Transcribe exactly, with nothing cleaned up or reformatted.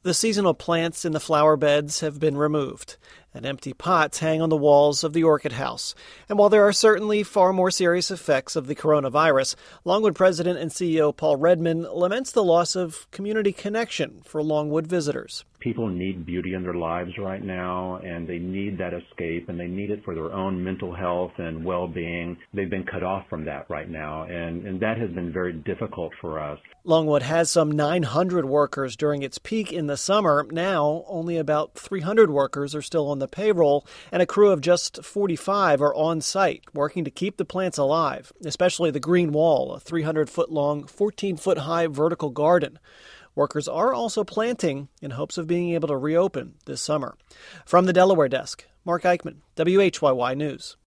The seasonal plants in the flower beds have been removed, and empty pots hang on the walls of the orchid house. And while there are certainly far more serious effects of the coronavirus, Longwood President and C E O Paul Redman laments the loss of community connection for Longwood visitors. People need beauty in their lives right now, and they need that escape, and they need it for their own mental health and well-being. They've been cut off from that right now, and, and that has been very difficult for us. Longwood has some nine hundred workers during its peak in the summer. Now, only about three hundred workers are still on the payroll, and a crew of just forty-five are on site, working to keep the plants alive, especially the Green Wall, a three hundred foot long, fourteen foot high vertical garden. Workers are also planting in hopes of being able to reopen this summer. From the Delaware desk, Mark Eichman, W H Y Y News.